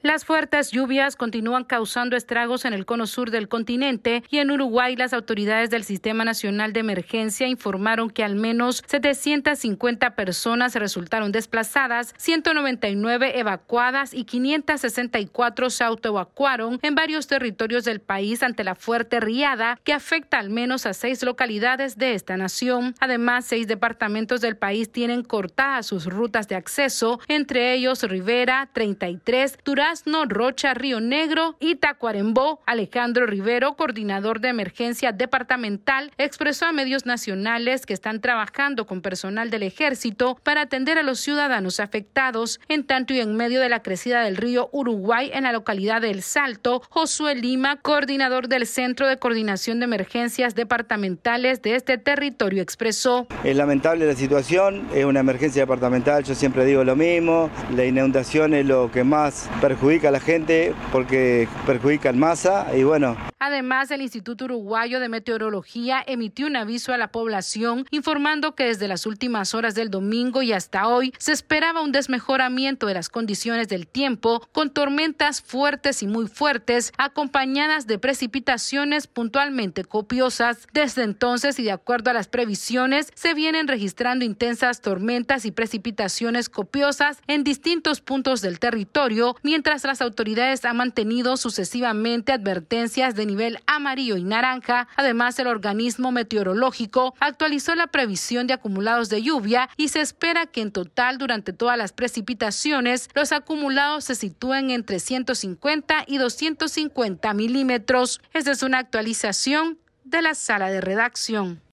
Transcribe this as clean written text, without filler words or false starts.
Las fuertes lluvias continúan causando estragos en el cono sur del continente y en Uruguay las autoridades del Sistema Nacional de Emergencia informaron que al menos 750 personas resultaron desplazadas, 199 evacuadas y 564 se autoevacuaron en varios territorios del país ante la fuerte riada que afecta al menos a 6 localidades de esta nación. Además, 6 departamentos del país tienen cortadas sus rutas de acceso, entre ellos Rivera, 33, Durazno, Rocha, Río Negro y Tacuarembó. Alejandro Rivero, coordinador de emergencia departamental, expresó a medios nacionales que están trabajando con personal del ejército para atender a los ciudadanos afectados. En tanto y en medio de la crecida del río Uruguay en la localidad de El Salto, Josué Lima, coordinador del Centro de Coordinación de Emergencias Departamentales de este territorio, expresó: es lamentable la situación, es una emergencia departamental, yo siempre digo lo mismo, la inundación es lo que más perjudica a la gente porque perjudica en masa y bueno. Además, el Instituto Uruguayo de Meteorología emitió un aviso a la población informando que desde las últimas horas del domingo y hasta hoy se esperaba un desmejoramiento de las condiciones del tiempo con tormentas fuertes y muy fuertes acompañadas de precipitaciones puntualmente copiosas. Desde entonces y de acuerdo a las previsiones se vienen registrando intensas tormentas y precipitaciones copiosas en distintos puntos del territorio, mientras las autoridades han mantenido sucesivamente advertencias de nivel amarillo y naranja. Además, el organismo meteorológico actualizó la previsión de acumulados de lluvia y se espera que en total durante todas las precipitaciones los acumulados se sitúen entre 150 y 250 milímetros. Esta es una actualización de la sala de redacción.